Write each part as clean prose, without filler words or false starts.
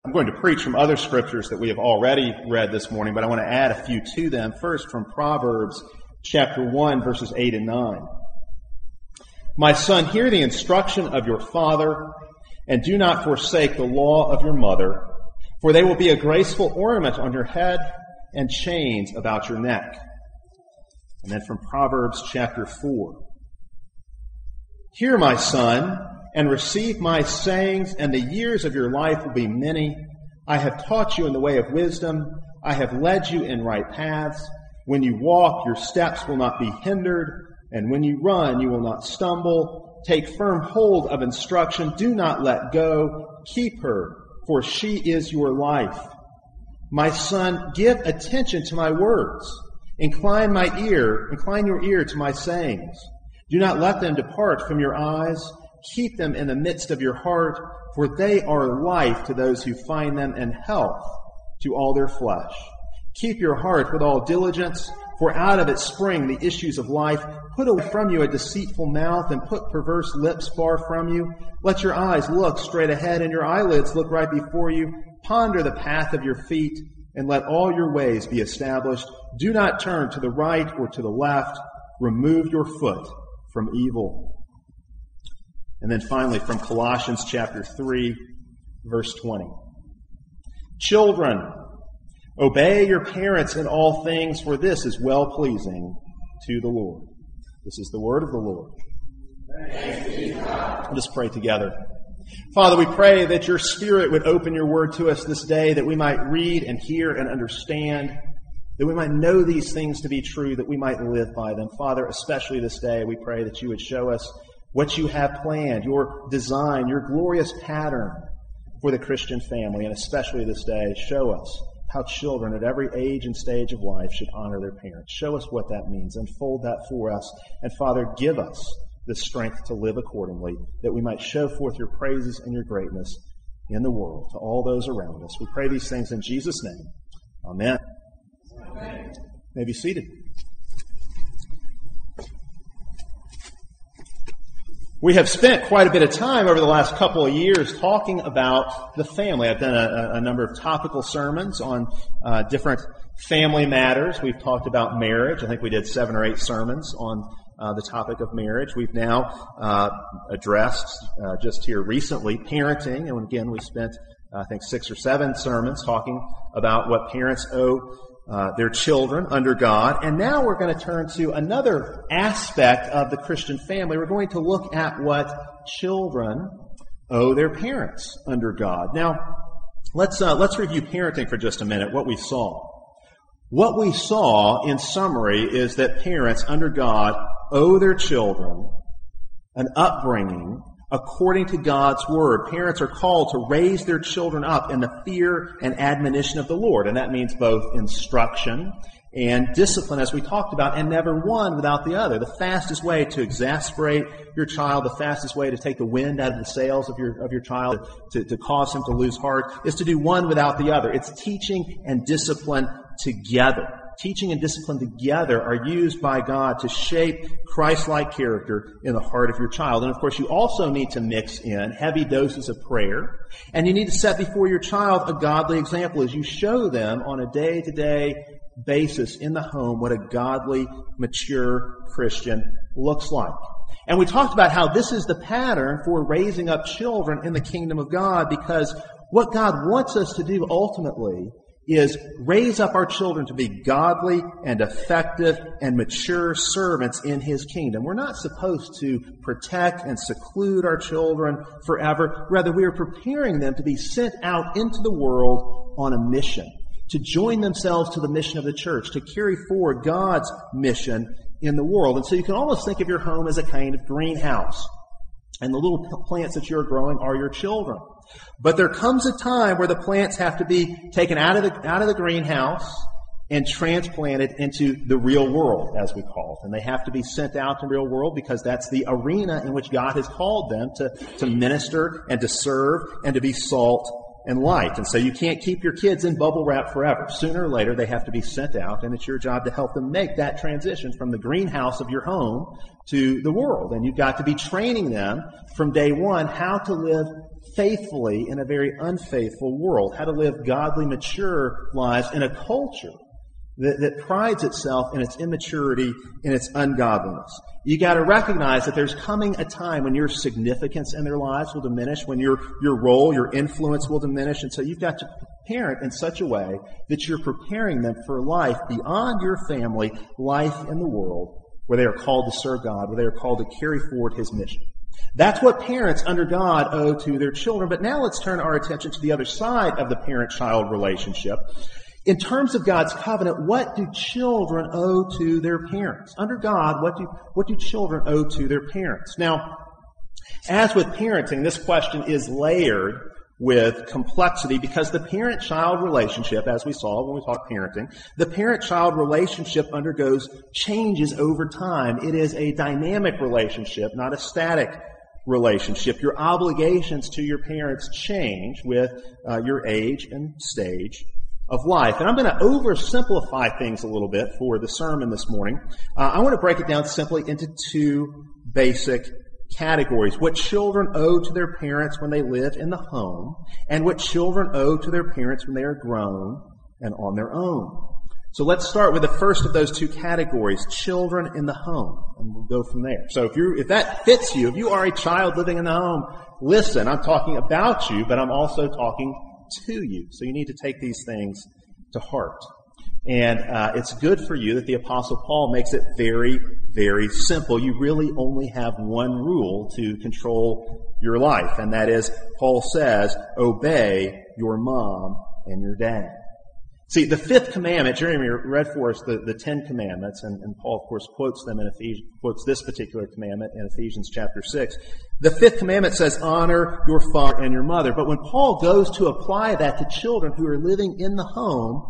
I'm going to preach from other scriptures that we have already read this morning, but I want to add a few to them. First, from Proverbs chapter 1, verses 8 and 9. My son, hear the instruction of your father, and do not forsake the law of your mother, for they will be a graceful ornament on your head and chains about your neck. And then from Proverbs chapter 4. Hear, my son, and receive my sayings, and the years of your life will be many. I have taught you in the way of wisdom. I have led you in right paths. When you walk, your steps will not be hindered, and when you run, you will not stumble. Take firm hold of instruction. Do not let go. Keep her, for she is your life. My son, give attention to my words. Incline your ear to my sayings. Do not let them depart from your eyes. Keep them in the midst of your heart, for they are life to those who find them and health to all their flesh. Keep your heart with all diligence, for out of it spring the issues of life. Put away from you a deceitful mouth and put perverse lips far from you. Let your eyes look straight ahead and your eyelids look right before you. Ponder the path of your feet and let all your ways be established. Do not turn to the right or to the left. Remove your foot from evil. And then finally from Colossians chapter 3, verse 20. Children, obey your parents in all things, for this is well-pleasing to the Lord. This is the word of the Lord. Thanks be to God. Let us pray together. Father, we pray that your Spirit would open your word to us this day, that we might read and hear and understand, that we might know these things to be true, that we might live by them. Father, especially this day, we pray that you would show us what you have planned, your design, your glorious pattern for the Christian family, and especially this day, show us how children at every age and stage of life should honor their parents. Show us what that means. Unfold that for us. And Father, give us the strength to live accordingly, that we might show forth your praises and your greatness in the world to all those around us. We pray these things in Jesus' name. Amen. Amen. You may be seated. We have spent quite a bit of time over the last couple of years talking about the family. I've done a number of topical sermons on different family matters. We've talked about marriage. I think we did 7 or 8 sermons on the topic of marriage. We've now addressed just here recently parenting. And again, we spent, I think, 6 or 7 sermons talking about what parents owe their children under God. And now we're going to turn to another aspect of the Christian family. We're going to look at what children owe their parents under God. Now, let's review parenting for just a minute, what we saw. What we saw, in summary, is that parents under God owe their children an upbringing according to God's Word. Parents are called to raise their children up in the fear and admonition of the Lord. And that means both instruction and discipline, as we talked about, and never one without the other. The fastest way to exasperate your child, the fastest way to take the wind out of the sails of your child, to cause him to lose heart, is to do one without the other. It's teaching and discipline together. Teaching and discipline together are used by God to shape Christ-like character in the heart of your child. And of course, you also need to mix in heavy doses of prayer, and you need to set before your child a godly example as you show them on a day-to-day basis in the home what a godly, mature Christian looks like. And we talked about how this is the pattern for raising up children in the kingdom of God, because what God wants us to do ultimately is raise up our children to be godly and effective and mature servants in His kingdom. We're not supposed to protect and seclude our children forever. Rather, we are preparing them to be sent out into the world on a mission, to join themselves to the mission of the church, to carry forward God's mission in the world. And so you can almost think of your home as a kind of greenhouse. And the little plants that you're growing are your children. But there comes a time where the plants have to be taken out of the greenhouse and transplanted into the real world, as we call it. And they have to be sent out to the real world because that's the arena in which God has called them to minister and to serve and to be salt and light. And so you can't keep your kids in bubble wrap forever. Sooner or later, they have to be sent out, and it's your job to help them make that transition from the greenhouse of your home to the world. And you've got to be training them from day one how to live faithfully in a very unfaithful world, how to live godly, mature lives in a culture that prides itself in its immaturity and its ungodliness. You got to recognize that there's coming a time when your significance in their lives will diminish, when your role, your influence will diminish, and so you've got to parent in such a way that you're preparing them for life beyond your family, life in the world, where they are called to serve God, where they are called to carry forward His mission. That's what parents under God owe to their children. But now let's turn our attention to the other side of the parent-child relationship. In terms of God's covenant, what do children owe to their parents? Under God, what do children owe to their parents? Now, as with parenting, this question is layered with complexity because the parent-child relationship, as we saw when we talked parenting, the parent-child relationship undergoes changes over time. It is a dynamic relationship, not a static relationship. Your obligations to your parents change with your age and stage of life. And I'm going to oversimplify things a little bit for the sermon this morning. I want to break it down simply into two basic categories. What children owe to their parents when they live in the home, and what children owe to their parents when they are grown and on their own. So let's start with the first of those two categories, children in the home, and we'll go from there. So if that fits you, if you are a child living in the home, listen, I'm talking about you, but I'm also talking to you. So you need to take these things to heart. And it's good for you that the Apostle Paul makes it very, very simple. You really only have one rule to control your life, and that is, Paul says, obey your mom and your dad. See, the fifth commandment, Jeremy read for us the 10 commandments, and Paul, of course, quotes them in Ephesians, quotes this particular commandment in Ephesians chapter 6. The fifth commandment says, honor your father and your mother. But when Paul goes to apply that to children who are living in the home,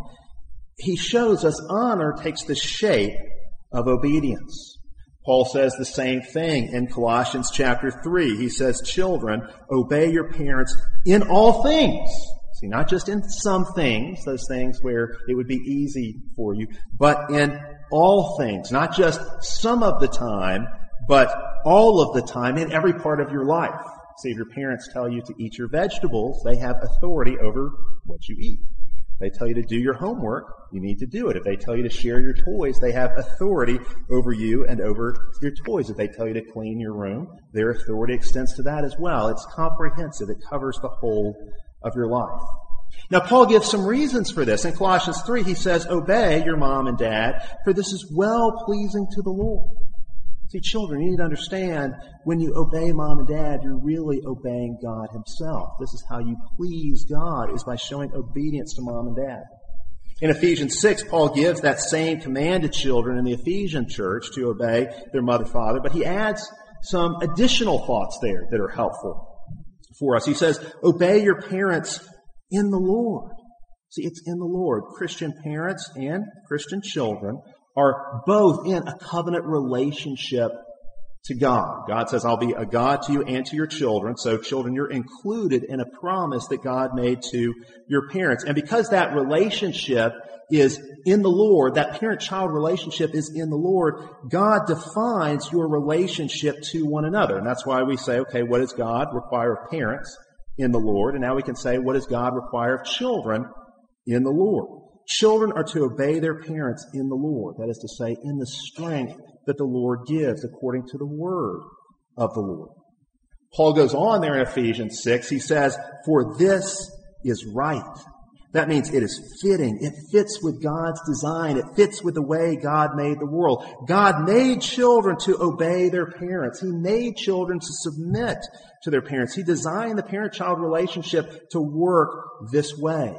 he shows us honor takes the shape of obedience. Paul says the same thing in Colossians chapter 3. He says, children, obey your parents in all things. See, not just in some things, those things where it would be easy for you, but in all things, not just some of the time, but all of the time in every part of your life. See, if your parents tell you to eat your vegetables, they have authority over what you eat. If they tell you to do your homework, you need to do it. If they tell you to share your toys, they have authority over you and over your toys. If they tell you to clean your room, their authority extends to that as well. It's comprehensive. It covers the whole of your life. Now, Paul gives some reasons for this. In Colossians 3, he says, obey your mom and dad, for this is well-pleasing to the Lord. See, children, you need to understand, when you obey mom and dad, you're really obeying God Himself. This is how you please God, is by showing obedience to mom and dad. In Ephesians 6, Paul gives that same command to children in the Ephesian church to obey their mother, father, but he adds some additional thoughts there that are helpful for us. He says, obey your parents in the Lord. See, it's in the Lord. Christian parents and Christian children are both in a covenant relationship to God. God says, I'll be a God to you and to your children. So children, you're included in a promise that God made to your parents. And because that relationship is in the Lord, that parent-child relationship is in the Lord, God defines your relationship to one another. And that's why we say, okay, what does God require of parents in the Lord? And now we can say, what does God require of children in the Lord? Children are to obey their parents in the Lord. That is to say, in the strength that the Lord gives according to the word of the Lord. Paul goes on there in Ephesians 6. He says, for this is right. That means it is fitting. It fits with God's design. It fits with the way God made the world. God made children to obey their parents. He made children to submit to their parents. He designed the parent-child relationship to work this way.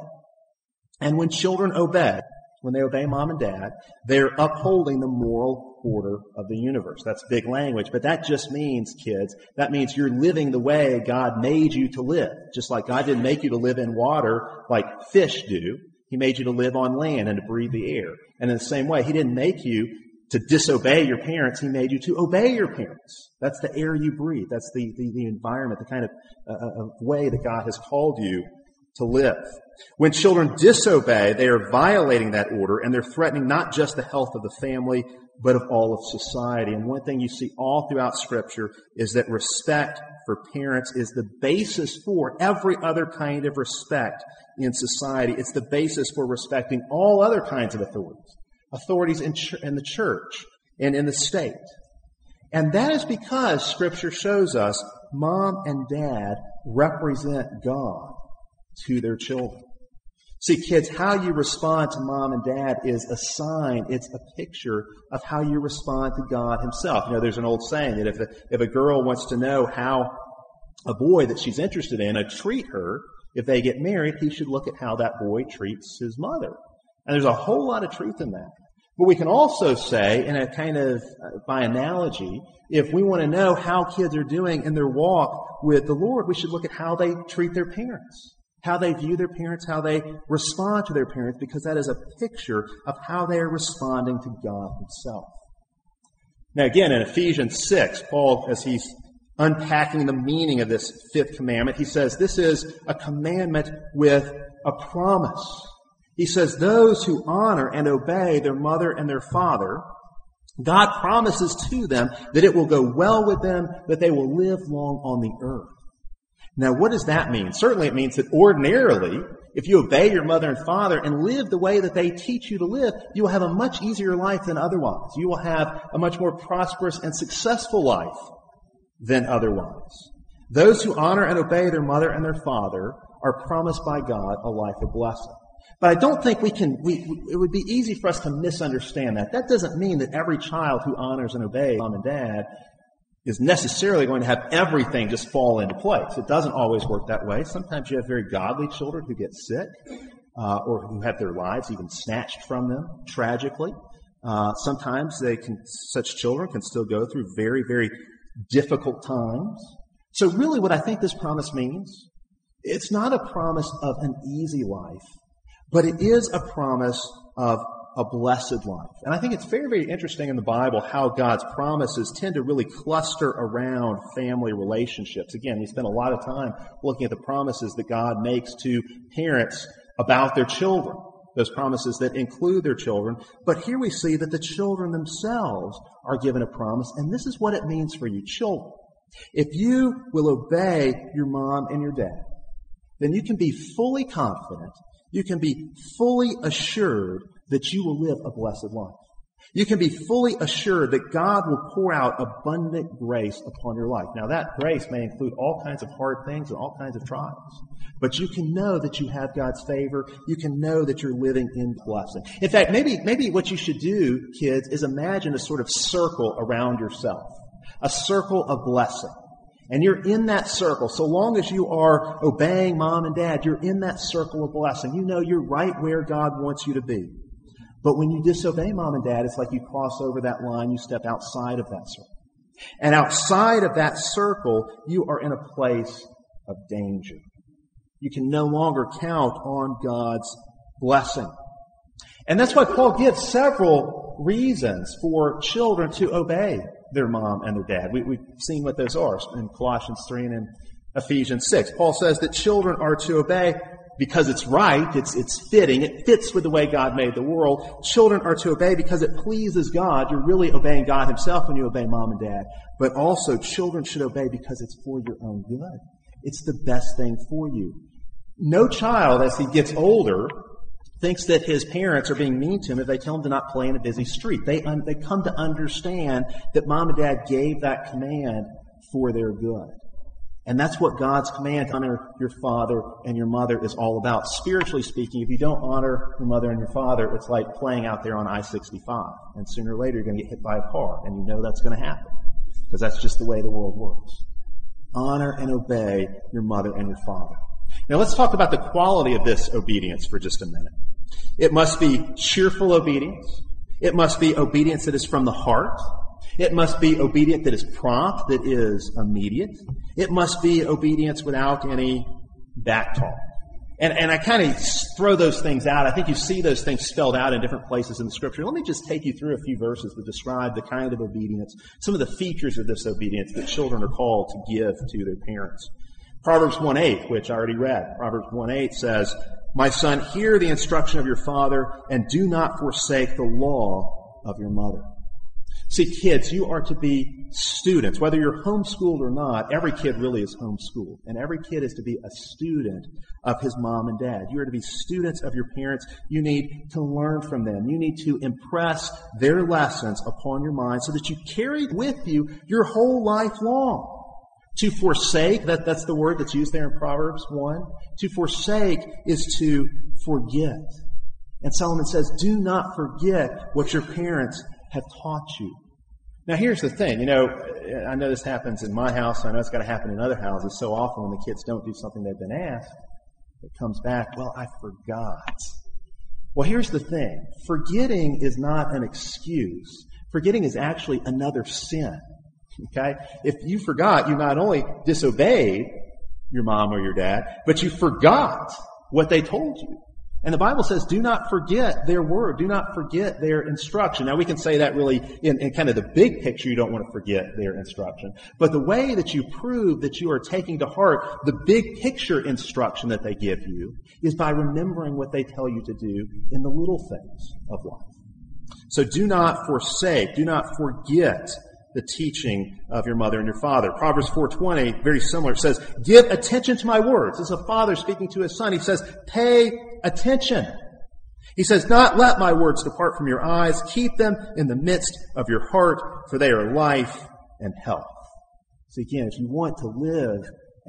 And when children obey, when they obey mom and dad, they're upholding the moral order of the universe. That's big language, but that just means, kids, that means you're living the way God made you to live. Just like God didn't make you to live in water like fish do. He made you to live on land and to breathe the air. And in the same way, He didn't make you to disobey your parents. He made you to obey your parents. That's the air you breathe. That's the environment, the kind of way that God has called you to live. When children disobey, they are violating that order, and they're threatening not just the health of the family, but of all of society. And one thing you see all throughout Scripture is that respect for parents is the basis for every other kind of respect in society. It's the basis for respecting all other kinds of authorities in the church and in the state. And that is because Scripture shows us mom and dad represent God to their children. See, kids, how you respond to mom and dad is a sign, it's a picture of how you respond to God himself. You know, there's an old saying that if a girl wants to know how a boy that she's interested in treat her, if they get married, he should look at how that boy treats his mother. And there's a whole lot of truth in that. But we can also say, in a kind of, by analogy, if we want to know how kids are doing in their walk with the Lord, we should look at how they treat their parents, how they view their parents, how they respond to their parents, because that is a picture of how they are responding to God himself. Now again, in Ephesians 6, Paul, as he's unpacking the meaning of this fifth commandment, he says this is a commandment with a promise. He says those who honor and obey their mother and their father, God promises to them that it will go well with them, that they will live long on the earth. Now, what does that mean? Certainly it means that ordinarily, if you obey your mother and father and live the way that they teach you to live, you will have a much easier life than otherwise. You will have a much more prosperous and successful life than otherwise. Those who honor and obey their mother and their father are promised by God a life of blessing. But I don't think it would be easy for us to misunderstand that. That doesn't mean that every child who honors and obeys mom and dad is necessarily going to have everything just fall into place. It doesn't always work that way. Sometimes you have very godly children who get sick, or who have their lives even snatched from them tragically. Sometimes such children can still go through very, very difficult times. So really what I think this promise means, it's not a promise of an easy life, but it is a promise of a blessed life. And I think it's very, very interesting in the Bible how God's promises tend to really cluster around family relationships. Again, we spend a lot of time looking at the promises that God makes to parents about their children, those promises that include their children. But here we see that the children themselves are given a promise, and this is what it means for you children. If you will obey your mom and your dad, then you can be fully confident, you can be fully assured that you will live a blessed life. You can be fully assured that God will pour out abundant grace upon your life. Now that grace may include all kinds of hard things and all kinds of trials. But you can know that you have God's favor. You can know that you're living in blessing. In fact, maybe what you should do, kids, is imagine a sort of circle around yourself. A circle of blessing. And you're in that circle. So long as you are obeying mom and dad, you're in that circle of blessing. You know you're right where God wants you to be. But when you disobey mom and dad, it's like you cross over that line, you step outside of that circle. And outside of that circle, you are in a place of danger. You can no longer count on God's blessing. And that's why Paul gives several reasons for children to obey their mom and their dad. We've seen what those are in Colossians 3 and in Ephesians 6. Paul says that children are to obey because it's right, it's fitting, it fits with the way God made the world. Children are to obey because it pleases God. You're really obeying God himself when you obey mom and dad. But also, children should obey because it's for your own good. It's the best thing for you. No child, as he gets older, thinks that his parents are being mean to him if they tell him to not play in a busy street. They come to understand that mom and dad gave that command for their good. And that's what God's command to honor your father and your mother is all about. Spiritually speaking, if you don't honor your mother and your father, it's like playing out there on I-65. And sooner or later, you're going to get hit by a car. And you know that's going to happen. Because that's just the way the world works. Honor and obey your mother and your father. Now let's talk about the quality of this obedience for just a minute. It must be cheerful obedience. It must be obedience that is from the heart. It must be obedience that is prompt, that is immediate. It must be obedience without any back talk. And I kind of throw those things out. I think you see those things spelled out in different places in the Scripture. Let me just take you through a few verses that describe the kind of obedience, some of the features of this obedience that children are called to give to their parents. Proverbs 1:8, which I already read. Proverbs 1:8 says, "My son, hear the instruction of your father, and do not forsake the law of your mother." See, kids, you are to be students. Whether you're homeschooled or not, every kid really is homeschooled. And every kid is to be a student of his mom and dad. You are to be students of your parents. You need to learn from them. You need to impress their lessons upon your mind so that you carry it with you your whole life long. To forsake, that's the word that's used there in Proverbs 1. To forsake is to forget. And Solomon says, do not forget what your parents have taught you. Now here's the thing, I know this happens in my house, I know it's got to happen in other houses so often when the kids don't do something they've been asked, it comes back, well, I forgot. Well, here's the thing, forgetting is not an excuse. Forgetting is actually another sin. Okay? If you forgot, you not only disobeyed your mom or your dad, but you forgot what they told you. And the Bible says, do not forget their word. Do not forget their instruction. Now, we can say that really in kind of the big picture, you don't want to forget their instruction. But the way that you prove that you are taking to heart the big picture instruction that they give you is by remembering what they tell you to do in the little things of life. So do not forsake, do not forget the teaching of your mother and your father. Proverbs 4:20, very similar, says, give attention to my words. This is a father speaking to his son. He says, pay attention. He says, not let my words depart from your eyes. Keep them in the midst of your heart, for they are life and health. So again, if you want to live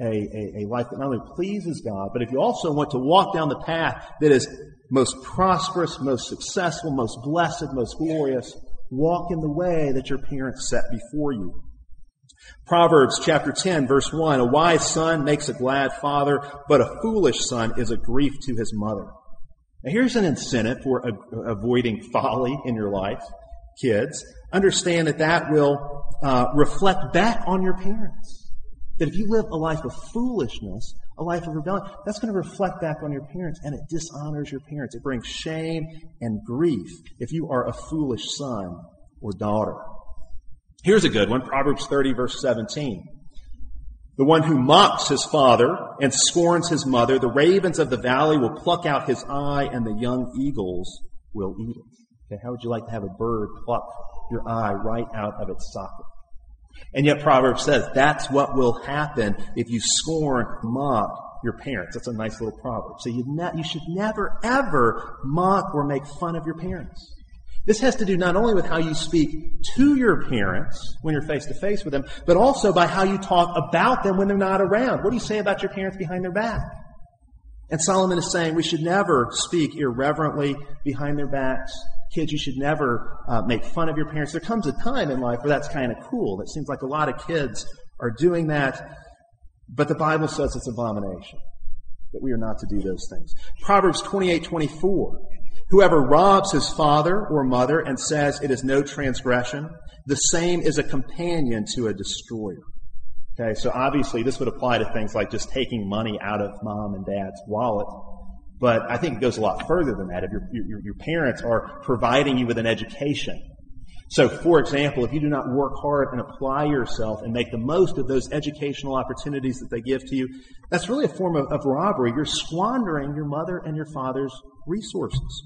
a life that not only pleases God, but if you also want to walk down the path that is most prosperous, most successful, most blessed, most glorious, walk in the way that your parents set before you. Proverbs chapter 10, verse 1, a wise son makes a glad father, but a foolish son is a grief to his mother. Now here's an incentive for avoiding folly in your life, kids. Understand that will reflect back on your parents. That if you live a life of foolishness, a life of rebellion, that's going to reflect back on your parents, and it dishonors your parents. It brings shame and grief if you are a foolish son or daughter. Here's a good one, Proverbs 30, verse 17. The one who mocks his father and scorns his mother, the ravens of the valley will pluck out his eye, and the young eagles will eat it. Okay, how would you like to have a bird pluck your eye right out of its socket? And yet Proverbs says that's what will happen if you scorn, mock your parents. That's a nice little proverb. So you should never, ever mock or make fun of your parents. This has to do not only with how you speak to your parents when you're face to face with them, but also by how you talk about them when they're not around. What do you say about your parents behind their back? And Solomon is saying we should never speak irreverently behind their backs. Kids, you should never make fun of your parents. There comes a time in life where that's kind of cool. It seems like a lot of kids are doing that, but the Bible says it's abomination, that we are not to do those things. Proverbs 28:24. Whoever robs his father or mother and says it is no transgression, the same is a companion to a destroyer. Okay, so obviously this would apply to things like just taking money out of mom and dad's wallet. But I think it goes a lot further than that. If your parents are providing you with an education. So, for example, if you do not work hard and apply yourself and make the most of those educational opportunities that they give to you, that's really a form of robbery. You're squandering your mother and your father's resources.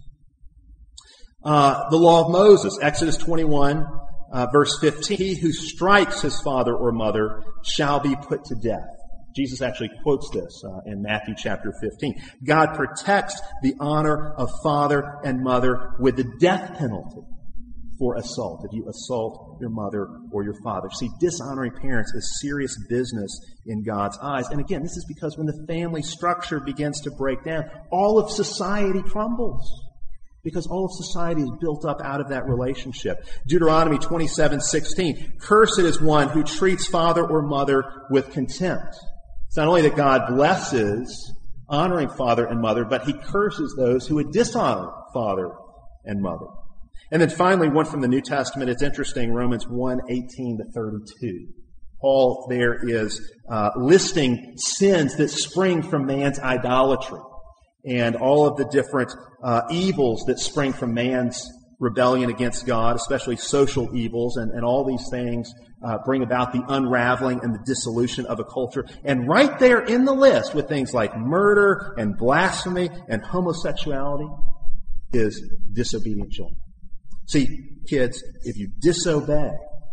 The law of Moses, Exodus 21, verse 15. He who strikes his father or mother shall be put to death. Jesus actually quotes this in Matthew chapter 15. God protects the honor of father and mother with the death penalty for assault, if you assault your mother or your father. See, dishonoring parents is serious business in God's eyes. And again, this is because when the family structure begins to break down, all of society crumbles. Because all of society is built up out of that relationship. Deuteronomy 27:16. Cursed is one who treats father or mother with contempt. It's not only that God blesses honoring father and mother, but he curses those who would dishonor father and mother. And then finally, one from the New Testament. It's interesting, Romans 1:18-32. Paul there is listing sins that spring from man's idolatry and all of the different evils that spring from man's rebellion against God, especially social evils, and all these things bring about the unraveling and the dissolution of a culture. And right there in the list with things like murder and blasphemy and homosexuality is disobedient children. See, kids, if you disobey,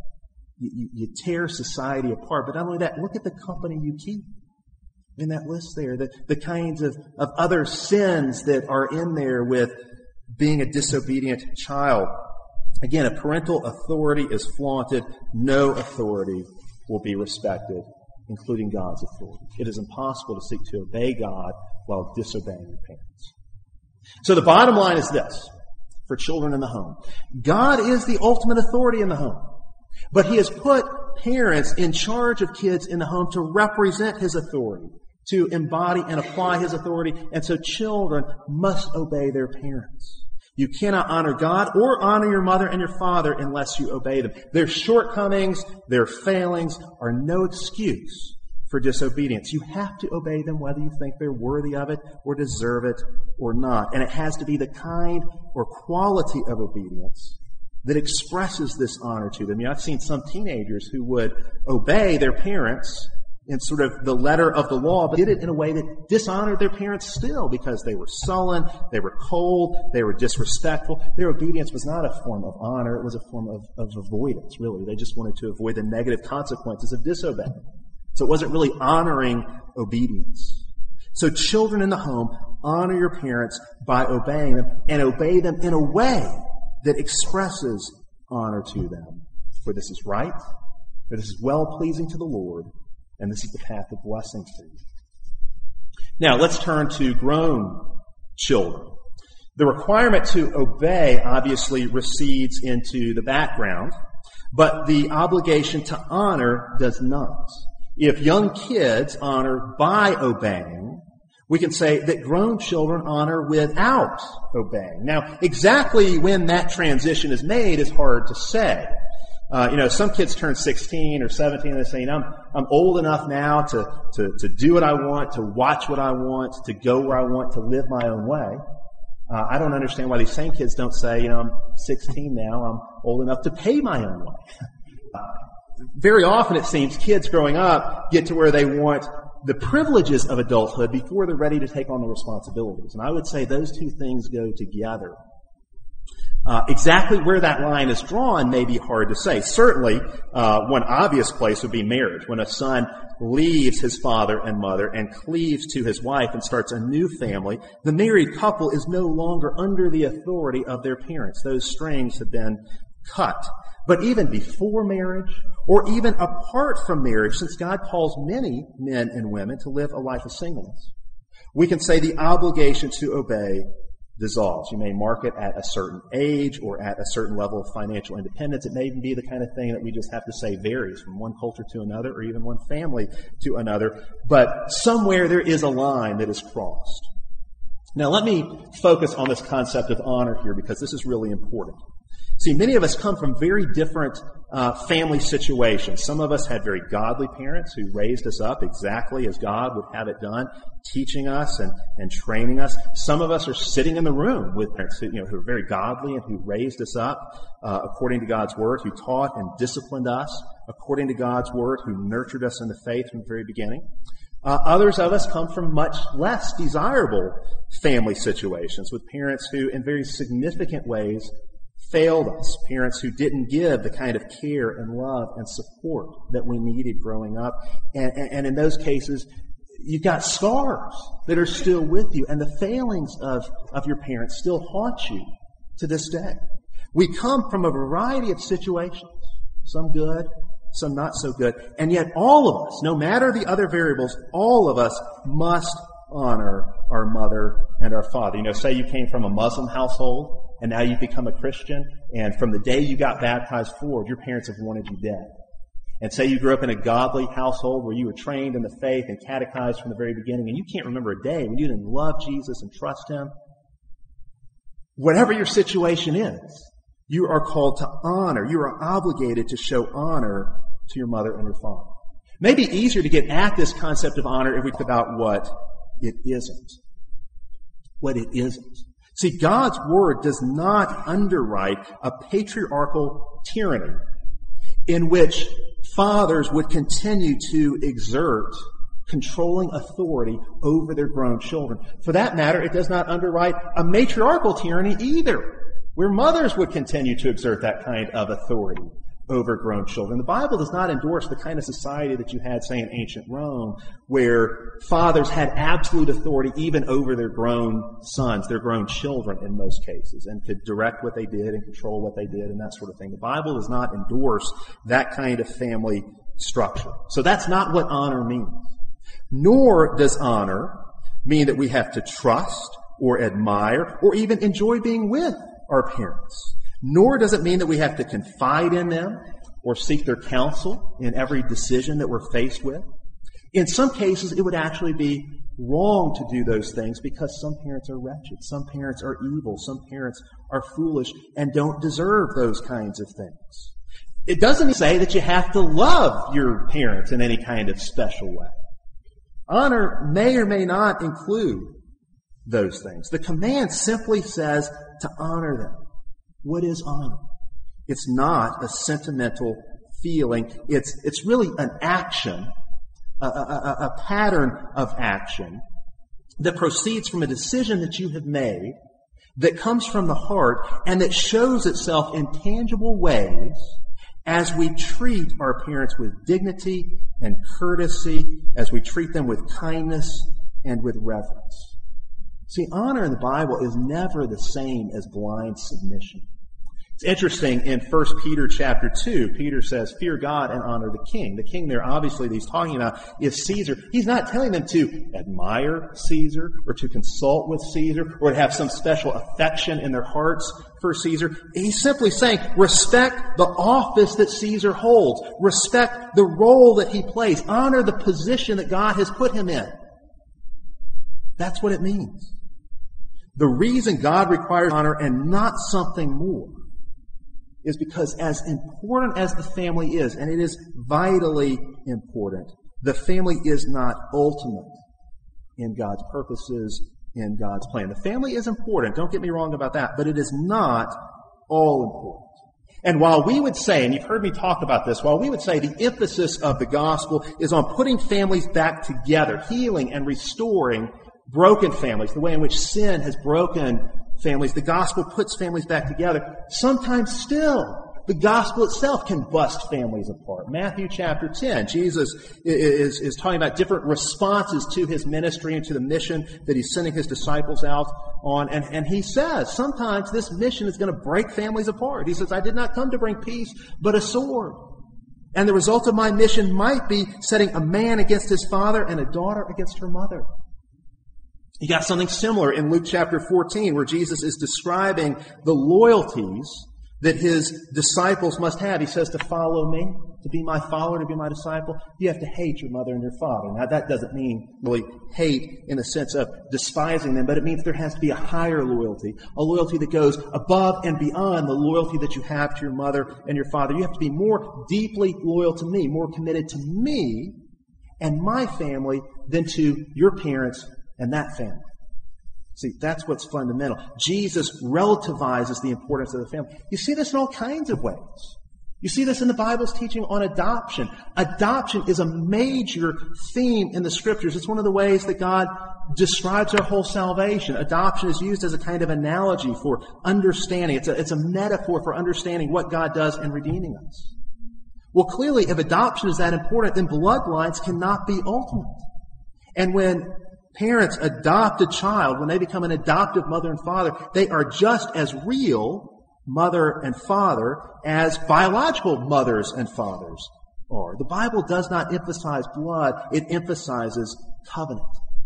you tear society apart. But not only that, look at the company you keep in that list there, the kinds of other sins that are in there with being a disobedient child. Again, if parental authority is flaunted, no authority will be respected, including God's authority. It is impossible to seek to obey God while disobeying your parents. So the bottom line is this, for children in the home. God is the ultimate authority in the home, but He has put parents in charge of kids in the home to represent His authority, to embody and apply His authority, and so children must obey their parents. You cannot honor God or honor your mother and your father unless you obey them. Their shortcomings, their failings are no excuse for disobedience. You have to obey them whether you think they're worthy of it or deserve it or not. And it has to be the kind or quality of obedience that expresses this honor to them. I've seen some teenagers who would obey their parents in sort of the letter of the law, but did it in a way that dishonored their parents still because they were sullen, they were cold, they were disrespectful. Their obedience was not a form of honor, it was a form of avoidance, really. They just wanted to avoid the negative consequences of disobeying. So it wasn't really honoring obedience. So children in the home, honor your parents by obeying them, and obey them in a way that expresses honor to them. For this is right, for this is well-pleasing to the Lord, and this is the path of blessing for you. Now, let's turn to grown children. The requirement to obey obviously recedes into the background, but the obligation to honor does not. If young kids honor by obeying, we can say that grown children honor without obeying. Now, exactly when that transition is made is hard to say. Some kids turn 16 or 17 and they're saying, I'm old enough now to do what I want, to watch what I want, to go where I want, to live my own way. I don't understand why these same kids don't say, I'm 16 now, I'm old enough to pay my own way. Very often it seems kids growing up get to where they want the privileges of adulthood before they're ready to take on the responsibilities. And I would say those two things go together. Exactly where that line is drawn may be hard to say. Certainly, one obvious place would be marriage. When a son leaves his father and mother and cleaves to his wife and starts a new family, the married couple is no longer under the authority of their parents. Those strings have been cut. But even before marriage, or even apart from marriage, since God calls many men and women to live a life of singleness, we can say the obligation to obey dissolves. You may mark it at a certain age or at a certain level of financial independence. It may even be the kind of thing that we just have to say varies from one culture to another or even one family to another. But somewhere there is a line that is crossed. Now let me focus on this concept of honor here because this is really important. See, many of us come from very different family situations. Some of us had very godly parents who raised us up exactly as God would have it done, teaching us and training us. Some of us are sitting in the room with parents who are very godly and who raised us up according to God's Word, who taught and disciplined us according to God's Word, who nurtured us in the faith from the very beginning. Others of us come from much less desirable family situations with parents who, in very significant ways, failed us, parents who didn't give the kind of care and love and support that we needed growing up. And in those cases, you've got scars that are still with you, and the failings of your parents still haunt you to this day. We come from a variety of situations, some good, some not so good, and yet all of us, no matter the other variables, all of us must honor our mother and our father. Say you came from a Muslim household, and now you've become a Christian, and from the day you got baptized forward, your parents have wanted you dead. And say you grew up in a godly household where you were trained in the faith and catechized from the very beginning, and you can't remember a day when you didn't love Jesus and trust Him. Whatever your situation is, you are called to honor. You are obligated to show honor to your mother and your father. It may be easier to get at this concept of honor if we think about what it isn't. What it isn't. See, God's Word does not underwrite a patriarchal tyranny in which fathers would continue to exert controlling authority over their grown children. For that matter, it does not underwrite a matriarchal tyranny either, where mothers would continue to exert that kind of authority over grown children. The Bible does not endorse the kind of society that you had, say, in ancient Rome, where fathers had absolute authority even over their grown sons, their grown children in most cases, and could direct what they did and control what they did and that sort of thing. The Bible does not endorse that kind of family structure. So that's not what honor means. Nor does honor mean that we have to trust or admire or even enjoy being with our parents. Nor does it mean that we have to confide in them or seek their counsel in every decision that we're faced with. In some cases, it would actually be wrong to do those things because some parents are wretched, some parents are evil, some parents are foolish and don't deserve those kinds of things. It doesn't say that you have to love your parents in any kind of special way. Honor may or may not include those things. The command simply says to honor them. What is honor? It's not a sentimental feeling. It's really an action, a pattern of action that proceeds from a decision that you have made, that comes from the heart, and that shows itself in tangible ways as we treat our parents with dignity and courtesy, as we treat them with kindness and with reverence. See, honor in the Bible is never the same as blind submission. It's interesting, in 1 Peter chapter 2, Peter says, fear God and honor the king. The king there, obviously, that he's talking about is Caesar. He's not telling them to admire Caesar or to consult with Caesar or to have some special affection in their hearts for Caesar. He's simply saying, respect the office that Caesar holds. Respect the role that he plays. Honor the position that God has put him in. That's what it means. The reason God requires honor and not something more is because as important as the family is, and it is vitally important, the family is not ultimate in God's purposes, in God's plan. The family is important, don't get me wrong about that, but it is not all important. And while we would say, and you've heard me talk about this, while we would say the emphasis of the gospel is on putting families back together, healing and restoring broken families, the way in which sin has broken families, the gospel puts families back together. Sometimes still, the gospel itself can bust families apart. Matthew chapter 10, Jesus is talking about different responses to his ministry and to the mission that he's sending his disciples out on. And he says, sometimes this mission is going to break families apart. He says, I did not come to bring peace, but a sword. And the result of my mission might be setting a man against his father and a daughter against her mother. You got something similar in Luke chapter 14 where Jesus is describing the loyalties that his disciples must have. He says to follow me, to be my follower, to be my disciple, you have to hate your mother and your father. Now that doesn't mean really hate in the sense of despising them, but it means there has to be a higher loyalty, a loyalty that goes above and beyond the loyalty that you have to your mother and your father. You have to be more deeply loyal to me, more committed to me and my family than to your parents and that family. See, that's what's fundamental. Jesus relativizes the importance of the family. You see this in all kinds of ways. You see this in the Bible's teaching on adoption. Adoption is a major theme in the Scriptures. It's one of the ways that God describes our whole salvation. Adoption is used as a kind of analogy for understanding. It's a metaphor for understanding what God does in redeeming us. Well, clearly, if adoption is that important, then bloodlines cannot be ultimate. And when parents adopt a child, when they become an adoptive mother and father, they are just as real mother and father as biological mothers and fathers are. The Bible does not emphasize blood, it emphasizes covenant.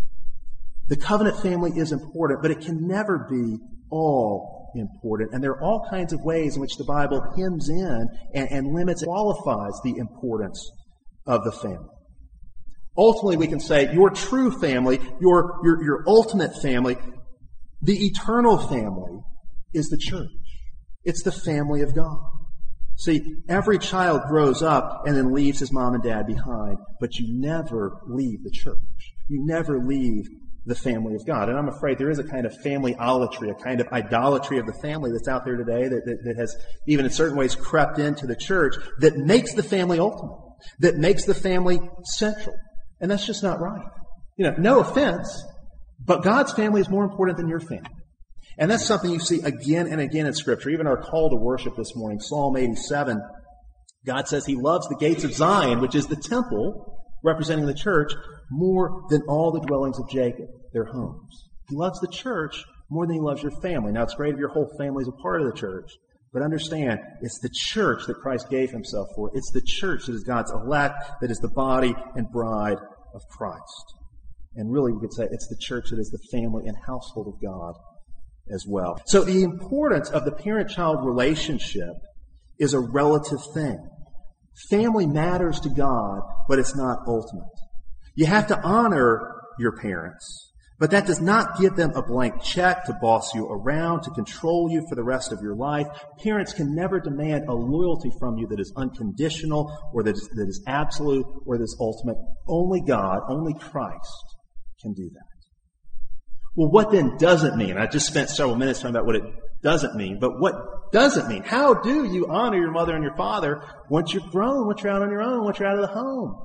The covenant family is important, but it can never be all important. And there are all kinds of ways in which the Bible hems in and limits, qualifies the importance of the family. Ultimately, we can say your true family, your ultimate family, the eternal family is the church. It's the family of God. See, every child grows up and then leaves his mom and dad behind, but you never leave the church. You never leave the family of God. And I'm afraid there is a kind of family-olatry, a kind of idolatry of the family that's out there today that has even in certain ways crept into the church that makes the family ultimate, that makes the family central. And that's just not right. No offense, but God's family is more important than your family. And that's something you see again and again in Scripture. Even our call to worship this morning, Psalm 87, God says He loves the gates of Zion, which is the temple representing the church, more than all the dwellings of Jacob, their homes. He loves the church more than He loves your family. Now, it's great if your whole family is a part of the church, but understand, it's the church that Christ gave Himself for. It's the church that is God's elect, that is the body and bride of Christ. And really, we could say it's the church that is the family and household of God as well. So the importance of the parent-child relationship is a relative thing. Family matters to God, but it's not ultimate. You have to honor your parents, but that does not give them a blank check to boss you around, to control you for the rest of your life. Parents can never demand a loyalty from you that is unconditional or that is absolute or that is ultimate. Only God, only Christ can do that. Well, what then does it mean? I just spent several minutes talking about what it doesn't mean, but what does it mean? How do you honor your mother and your father once you're grown, once you're out on your own, once you're out of the home?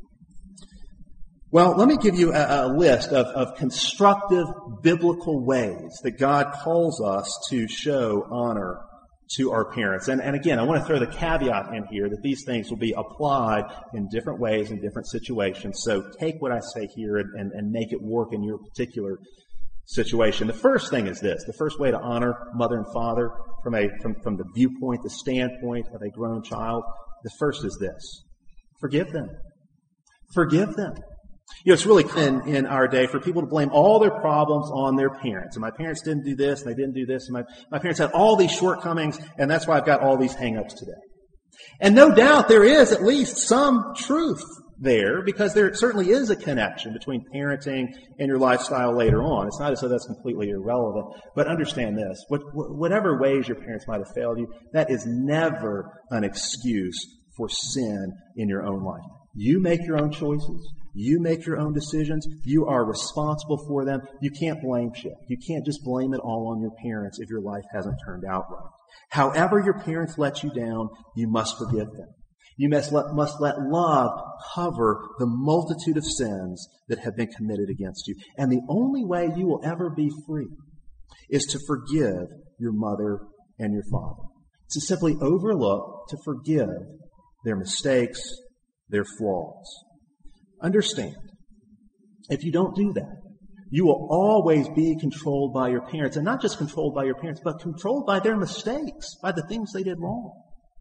Well, let me give you a list of constructive biblical ways that God calls us to show honor to our parents. And again, I want to throw the caveat in here that these things will be applied in different ways in different situations. So take what I say here and make it work in your particular situation. The first thing is this. The first way to honor mother and father from the viewpoint, the standpoint of a grown child, the first is this. Forgive them. Forgive them. It's really common in our day for people to blame all their problems on their parents. And my parents didn't do this, and they didn't do this, and my parents had all these shortcomings, and that's why I've got all these hang-ups today. And no doubt there is at least some truth there, because there certainly is a connection between parenting and your lifestyle later on. It's not as though that's completely irrelevant. But understand this, whatever ways your parents might have failed you, that is never an excuse for sin in your own life. You make your own choices. You make your own decisions. You are responsible for them. You can't blame shit. You can't just blame it all on your parents if your life hasn't turned out right. However your parents let you down, you must forgive them. You must let love cover the multitude of sins that have been committed against you. And the only way you will ever be free is to forgive your mother and your father. To simply overlook, to forgive their mistakes, their flaws. Understand, if you don't do that, you will always be controlled by your parents. And not just controlled by your parents, but controlled by their mistakes, by the things they did wrong.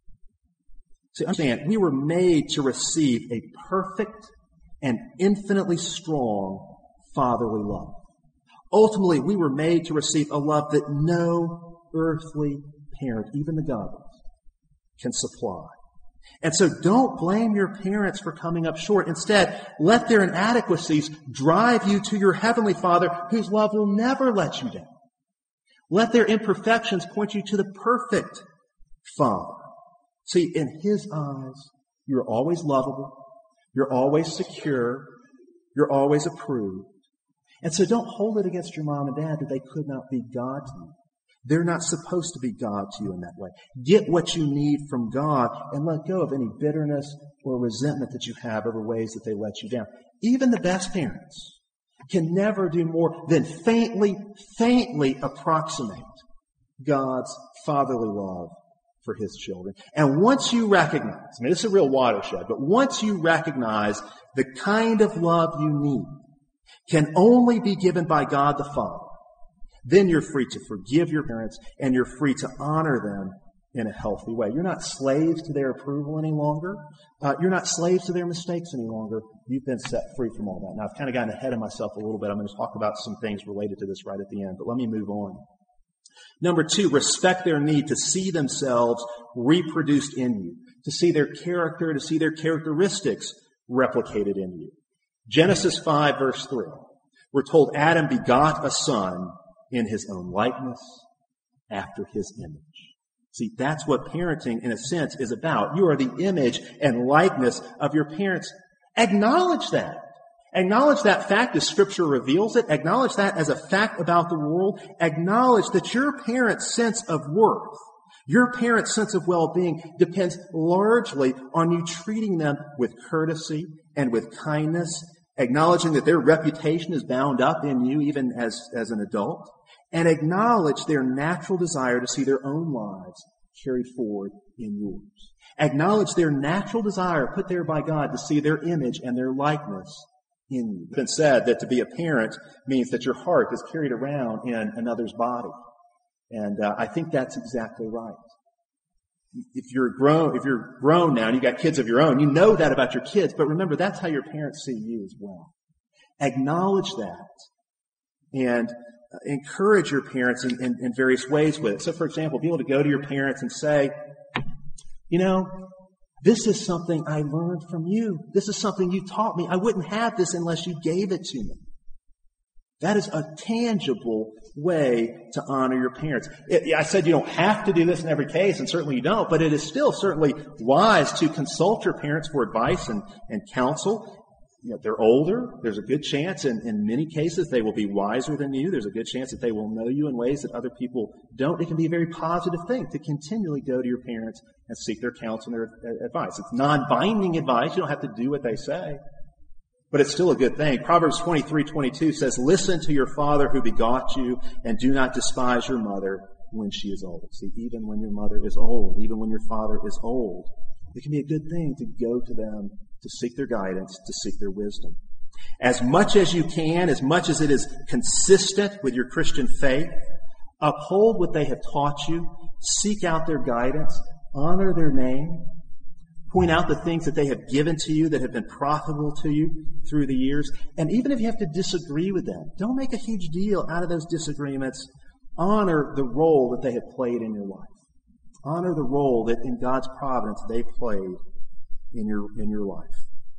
See, understand, we were made to receive a perfect and infinitely strong fatherly love. Ultimately, we were made to receive a love that no earthly parent, even the godless, can supply. And so don't blame your parents for coming up short. Instead, let their inadequacies drive you to your heavenly Father, whose love will never let you down. Let their imperfections point you to the perfect Father. See, in His eyes, you're always lovable, you're always secure, you're always approved. And so don't hold it against your mom and dad that they could not be God to you. They're not supposed to be God to you in that way. Get what you need from God and let go of any bitterness or resentment that you have over ways that they let you down. Even the best parents can never do more than faintly approximate God's fatherly love for His children. And once you recognize, this is a real watershed, but once you recognize the kind of love you need can only be given by God the Father, then you're free to forgive your parents and you're free to honor them in a healthy way. You're not slaves to their approval any longer. You're not slaves to their mistakes any longer. You've been set free from all that. Now, I've kind of gotten ahead of myself a little bit. I'm going to talk about some things related to this right at the end, but let me move on. Number 2, respect their need to see themselves reproduced in you, to see their character, to see their characteristics replicated in you. Genesis 5, verse 3. We're told Adam begot a son in his own likeness, after his image. See, that's what parenting, in a sense, is about. You are the image and likeness of your parents. Acknowledge that. Acknowledge that fact as Scripture reveals it. Acknowledge that as a fact about the world. Acknowledge that your parents' sense of worth, your parents' sense of well-being depends largely on you treating them with courtesy and with kindness, acknowledging that their reputation is bound up in you even as an adult, and acknowledge their natural desire to see their own lives carried forward in yours. Acknowledge their natural desire put there by God to see their image and their likeness in you. It's been said that to be a parent means that your heart is carried around in another's body. And I think that's exactly right. If you're grown now and you've got kids of your own, you know that about your kids, but remember, that's how your parents see you as well. Acknowledge that and encourage your parents in various ways with it. So, for example, be able to go to your parents and say, you know, this is something I learned from you. This is something you taught me. I wouldn't have this unless you gave it to me. That is a tangible way to honor your parents. I said you don't have to do this in every case, and certainly you don't, but it is still certainly wise to consult your parents for advice and counsel. You know, they're older. There's a good chance in many cases they will be wiser than you. There's a good chance that they will know you in ways that other people don't. It can be a very positive thing to continually go to your parents and seek their counsel and their advice. It's non-binding advice. You don't have to do what they say. But it's still a good thing. Proverbs 23:22 says, "Listen to your father who begot you, and do not despise your mother when she is old." See, even when your mother is old, even when your father is old, it can be a good thing to go to them, to seek their guidance, to seek their wisdom. As much as you can, as much as it is consistent with your Christian faith, uphold what they have taught you, seek out their guidance, honor their name, point out the things that they have given to you that have been profitable to you through the years. And even if you have to disagree with them, don't make a huge deal out of those disagreements. Honor the role that they have played in your life. Honor the role that in God's providence they played in your life.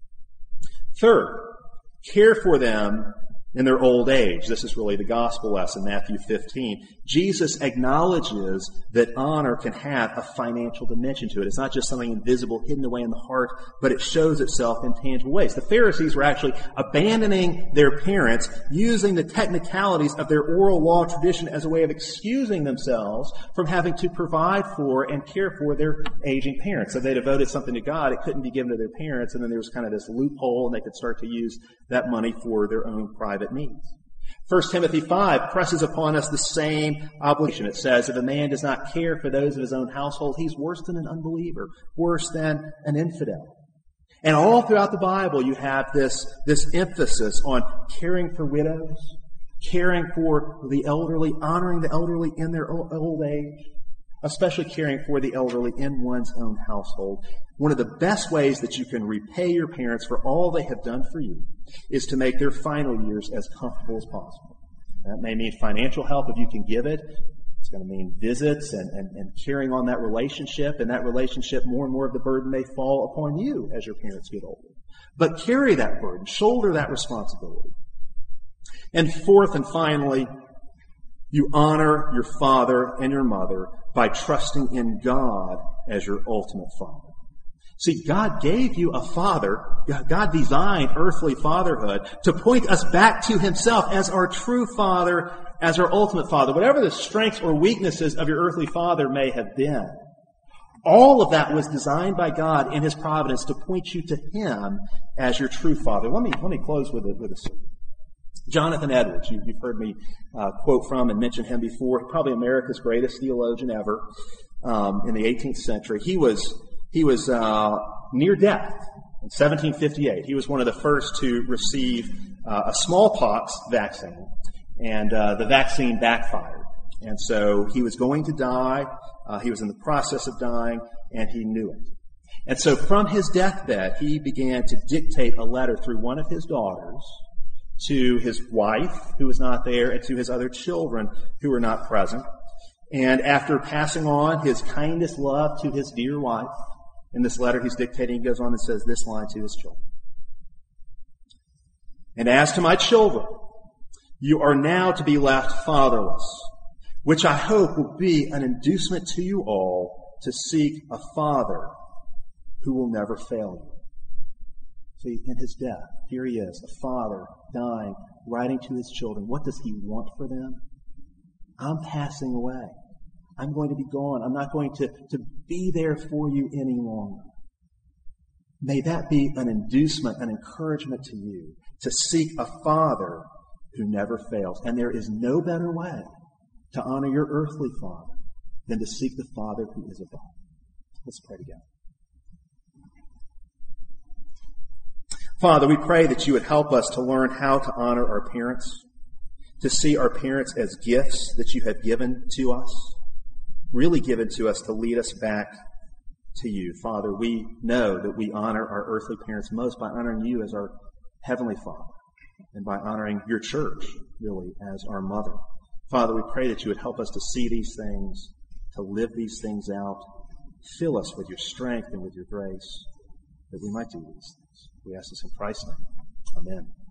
Third, care for them in their old age. This is really the gospel lesson, Matthew 15. Jesus acknowledges that honor can have a financial dimension to it. It's not just something invisible, hidden away in the heart, but it shows itself in tangible ways. The Pharisees were actually abandoning their parents, using the technicalities of their oral law tradition as a way of excusing themselves from having to provide for and care for their aging parents. So they devoted something to God, it couldn't be given to their parents, and then there was kind of this loophole, and they could start to use that money for their own private needs. 1 Timothy 5 presses upon us the same obligation. It says, if a man does not care for those of his own household, he's worse than an unbeliever, worse than an infidel. And all throughout the Bible, you have this emphasis on caring for widows, caring for the elderly, honoring the elderly in their old age, especially caring for the elderly in one's own household. One of the best ways that you can repay your parents for all they have done for you is to make their final years as comfortable as possible. That may mean financial help if you can give it. It's going to mean visits and carrying on that relationship, and that relationship, more and more of the burden may fall upon you as your parents get older. But carry that burden, shoulder that responsibility. And fourth and finally, you honor your father and your mother by trusting in God as your ultimate father. See, God gave you a father. God designed earthly fatherhood to point us back to Himself as our true father, as our ultimate father. Whatever the strengths or weaknesses of your earthly father may have been, all of that was designed by God in His providence to point you to Him as your true father. Let me close with a story. Jonathan Edwards, you've heard me quote from and mention him before. Probably America's greatest theologian ever in the 18th century. He was near death in 1758. He was one of the first to receive a smallpox vaccine, and the vaccine backfired. And so he was going to die. He was in the process of dying, and he knew it. And so from his deathbed, he began to dictate a letter through one of his daughters to his wife, who was not there, and to his other children who were not present. And after passing on his kindest love to his dear wife, in this letter he's dictating, he goes on and says this line to his children. And as to my children, you are now to be left fatherless, which I hope will be an inducement to you all to seek a father who will never fail you. See, in his death, Here he is, a father, dying, writing to his children. What does he want for them? I'm passing away. I'm going to be gone. I'm not going to be there for you any longer. May that be an inducement, an encouragement to you to seek a father who never fails. And there is no better way to honor your earthly father than to seek the Father who is above. Let's pray together. Father, we pray that you would help us to learn how to honor our parents, to see our parents as gifts that you have given to us, really given to us to lead us back to you. Father, we know that we honor our earthly parents most by honoring you as our heavenly Father and by honoring your church, really, as our mother. Father, we pray that you would help us to see these things, to live these things out. Fill us with your strength and with your grace that we might do these things. We ask this in Christ's name. Amen.